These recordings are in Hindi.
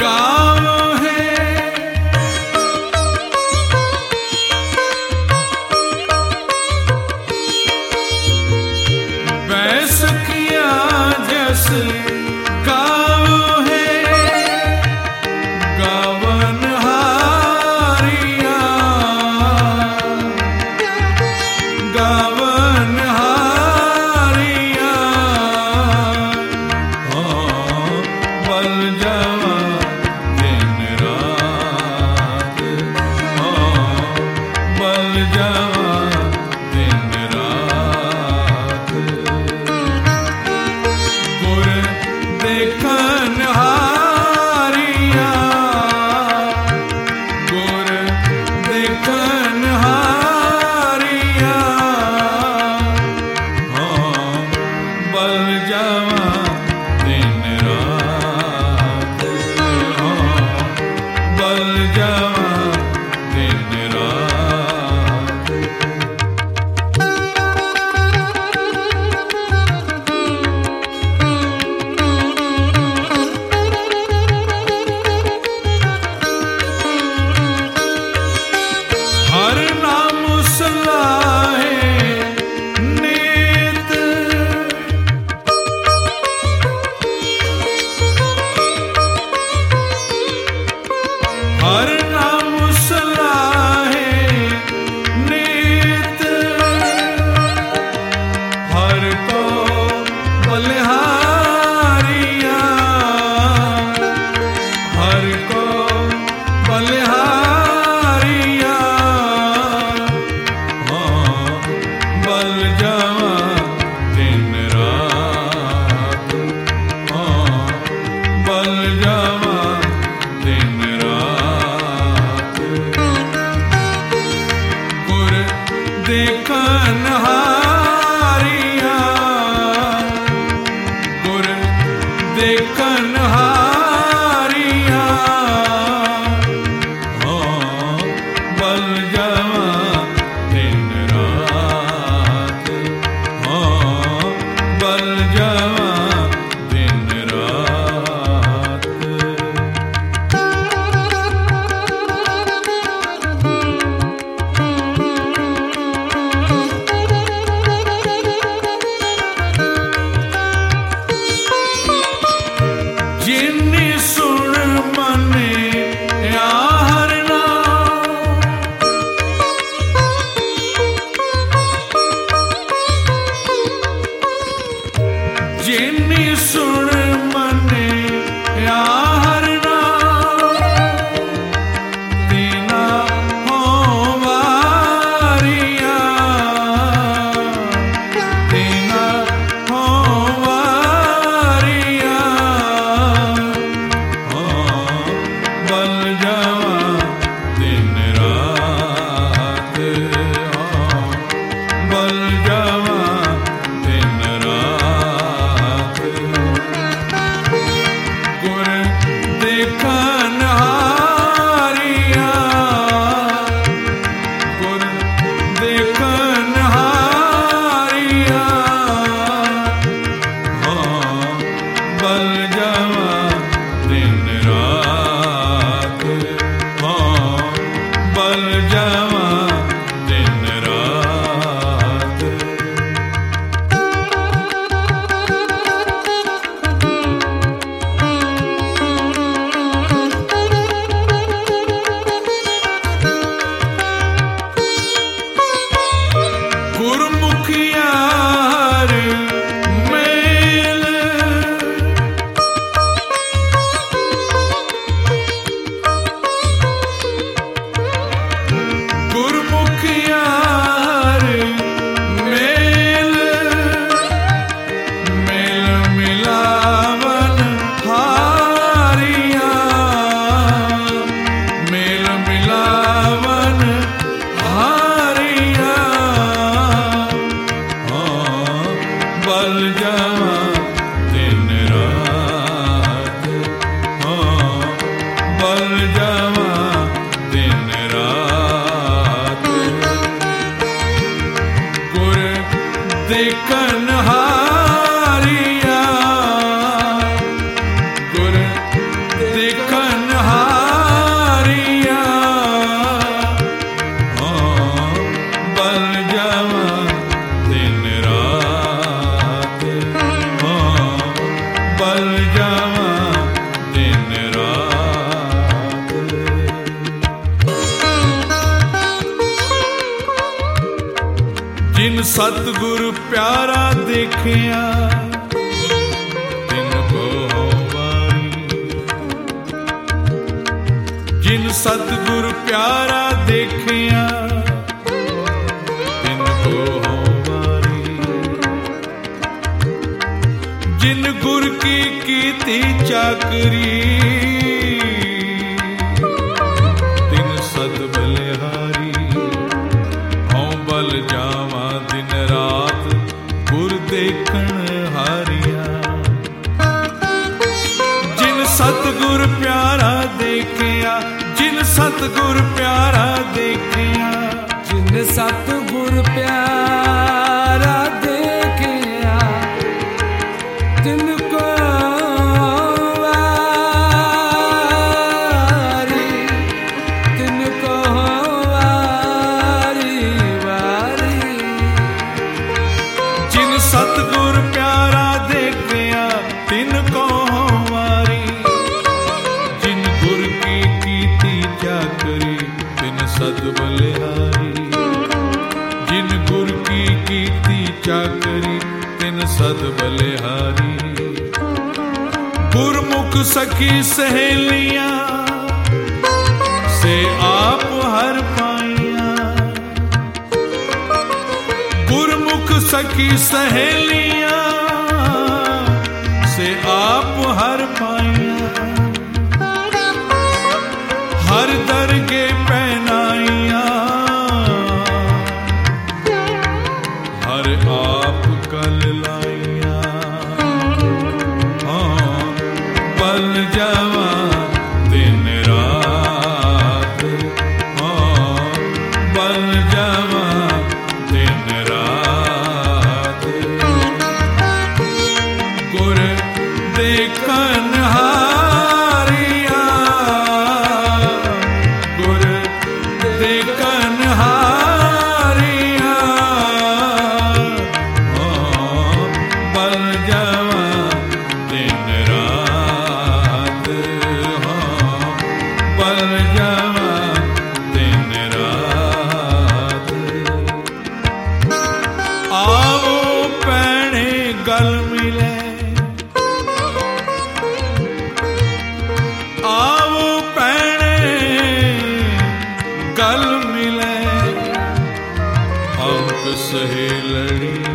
गाँव है, बैस किया जस गाँव है, गावन हारिया, गावन हारिया, बल जावा दिन रात, बल जावा दिन रात, गुर देखन हारिया, गुर देखन हारिया, बल जावा दिन रात, बल जावा दिन रात। हर नाम सलाहे नीत, हर नाम सतगुरु प्यारा देखिया तिन को वारी। जिन सतगुरु प्यारा देखिया तिन को वारी। जिन गुर की कीती चाकरी तिन सद बलिहारी। हूँ बल जावा दिन रात गुर देखण हारिया। जिन सतगुर प्यारा देखिया, जिन सतगुर प्यारा देखिया, जिन सतगुर प्यारा देखिया तिनको वारी। तिनको वारी वारी। जिन सतगुर प्यारा देखिया तिनको वारी। जिन गुर की कीती चाकरी तिन सद बलिहारी। जिन गुर की कीती चाकरी तिन सद बलिहारी। गुरमुख सखी सहेलियां से आप हर पाइया। गुरमुख सखी सहेलियां से आप हर पाइया। हर दरगे पहनाइया हर आप कल लाइया। हाँ बल जावा दिन रात। हाँ बल जावा दिन रात। गुर देखन हारिया। गुर देखन हारिया। हाँ बल जावा दिन रात। हाँ बल जावा दिन रात। आओ पैणे गल मिले। आओ पैणे गल मिले। अंक सहेलड़ियां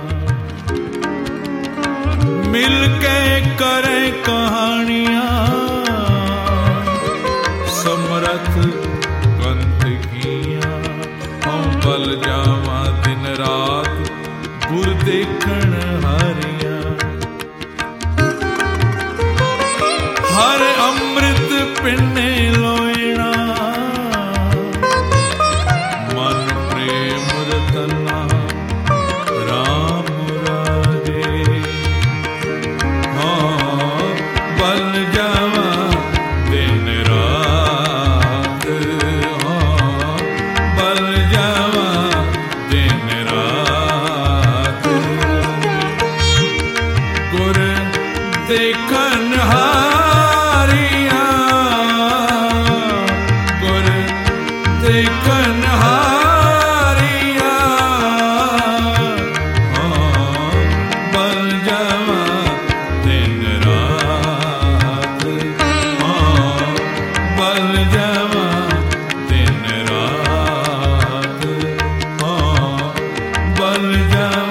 मिल के करें कहानियां। समरथ कंत किया। हम बल जावा दिन रात गुर देखण हारिया। हर अमृत पिन्ने लोयणा। मन प्रेम रतना राम राजे। हाँ बल जावा दिन रात। हाँ बल जावा दिन रात। गुर देखन हारिया। गुर देखन हारिया। हाँ बल जावा दिन रात। हाँ बल जावा दिन रात। हाँ बल जावा